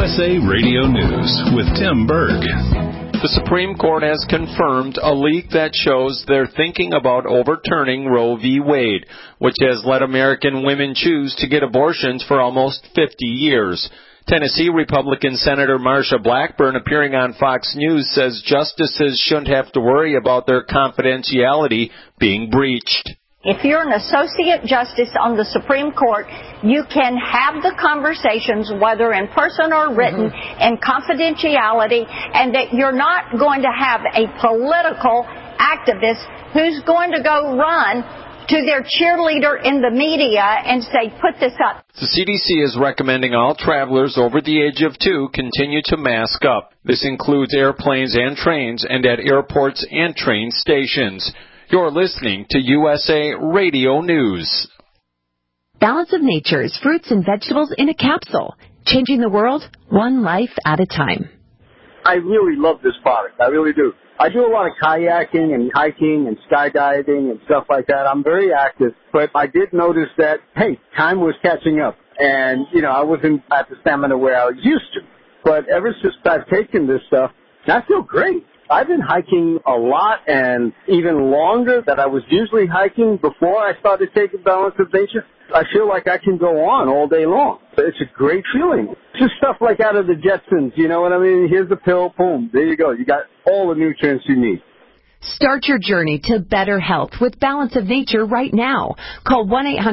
USA Radio News with Tim Berg. The Supreme Court has confirmed a leak that shows they're thinking about overturning Roe v. Wade, which has let American women choose to get abortions for almost 50 years. Tennessee Republican Senator Marsha Blackburn, appearing on Fox News, says justices shouldn't have to worry about their confidentiality being breached. If you're an associate justice on the Supreme Court, you can have the conversations, whether in person or written, in confidentiality, and that you're not going to have a political activist who's going to go run to their cheerleader in the media and say, put this up. The CDC is recommending all travelers over the age of 2 continue to mask up. This includes airplanes and trains and at airports and train stations. You're listening to USA Radio News. Balance of Nature's fruits and vegetables in a capsule, changing the world one life at a time. I really love this product. I really do. I do a lot of kayaking and hiking and skydiving and stuff like that. I'm very active, but I did notice that, hey, time was catching up. And, I wasn't at the stamina where I was used to. But ever since I've taken this stuff, I feel great. I've been hiking a lot and even longer than I was usually hiking before I started taking Balance of Nature. I feel like I can go on all day long. It's a great feeling. Just stuff like out of the Jetsons, you know what I mean? Here's the pill, boom, there you go. You got all the nutrients you need. Start your journey to better health with Balance of Nature right now. Call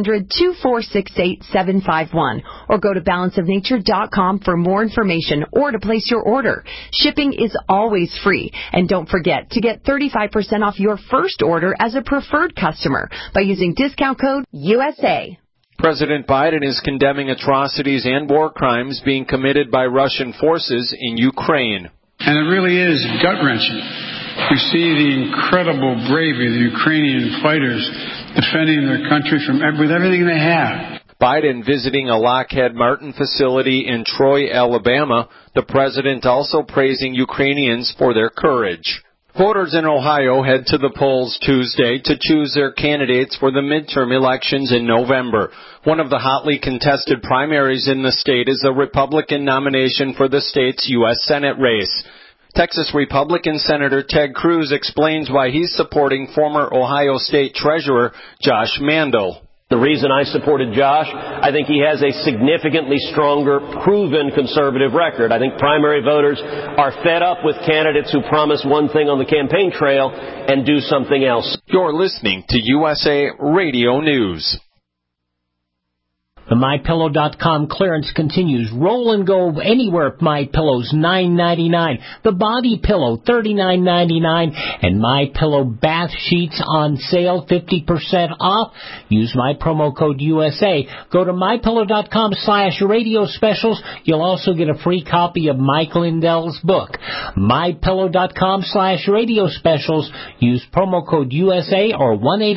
1-800-246-8751 or go to balanceofnature.com for more information or to place your order. Shipping is always free. And don't forget to get 35% off your first order as a preferred customer by using discount code USA. President Biden is condemning atrocities and war crimes being committed by Russian forces in Ukraine. And it really is gut-wrenching. We see the incredible bravery of the Ukrainian fighters defending their country with everything they have. Biden visiting a Lockheed Martin facility in Troy, Alabama, the president also praising Ukrainians for their courage. Voters in Ohio head to the polls Tuesday to choose their candidates for the midterm elections in November. One of the hotly contested primaries in the state is a Republican nomination for the state's U.S. Senate race. Texas Republican Senator Ted Cruz explains why he's supporting former Ohio State Treasurer Josh Mandel. The reason I supported Josh, I think he has a significantly stronger, proven conservative record. I think primary voters are fed up with candidates who promise one thing on the campaign trail and do something else. You're listening to USA Radio News. The MyPillow.com clearance continues. Roll and go anywhere at MyPillow's $9.99. The Body Pillow $39.99, and MyPillow bath sheets on sale 50% off. Use my promo code USA. Go to MyPillow.com/radio specials. You'll also get a free copy of Mike Lindell's book. MyPillow.com/radio specials. Use promo code USA or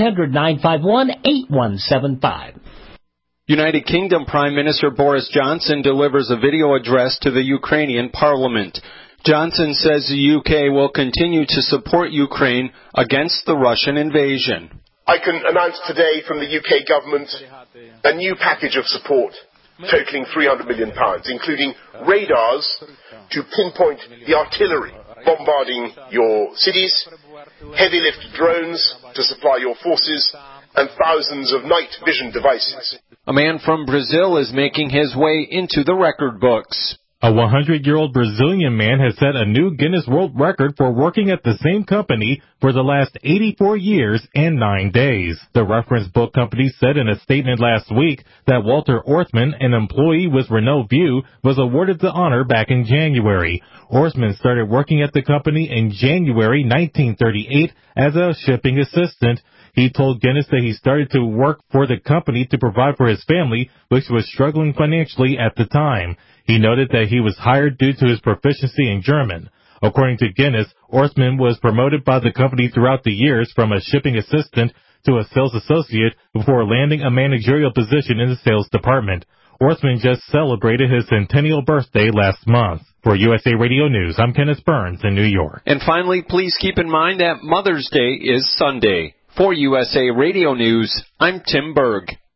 1-800-951-8175. United Kingdom Prime Minister Boris Johnson delivers a video address to the Ukrainian parliament. Johnson says the UK will continue to support Ukraine against the Russian invasion. I can announce today from the UK government a new package of support totaling £300 million, including radars to pinpoint the artillery bombarding your cities, heavy lift drones to supply your forces, and thousands of night vision devices. A man from Brazil is making his way into the record books. A 100-year-old Brazilian man has set a new Guinness World Record for working at the same company for the last 84 years and 9 days. The reference book company said in a statement last week that Walter Orthman, an employee with Renault View, was awarded the honor back in January. Orthman started working at the company in January 1938 as a shipping assistant. He told Guinness that he started to work for the company to provide for his family, which was struggling financially at the time. He noted that he was hired due to his proficiency in German. According to Guinness, Orthman was promoted by the company throughout the years from a shipping assistant to a sales associate before landing a managerial position in the sales department. Orthman just celebrated his centennial birthday last month. For USA Radio News, I'm Kenneth Burns in New York. And finally, please keep in mind that Mother's Day is Sunday. For USA Radio News, I'm Tim Berg.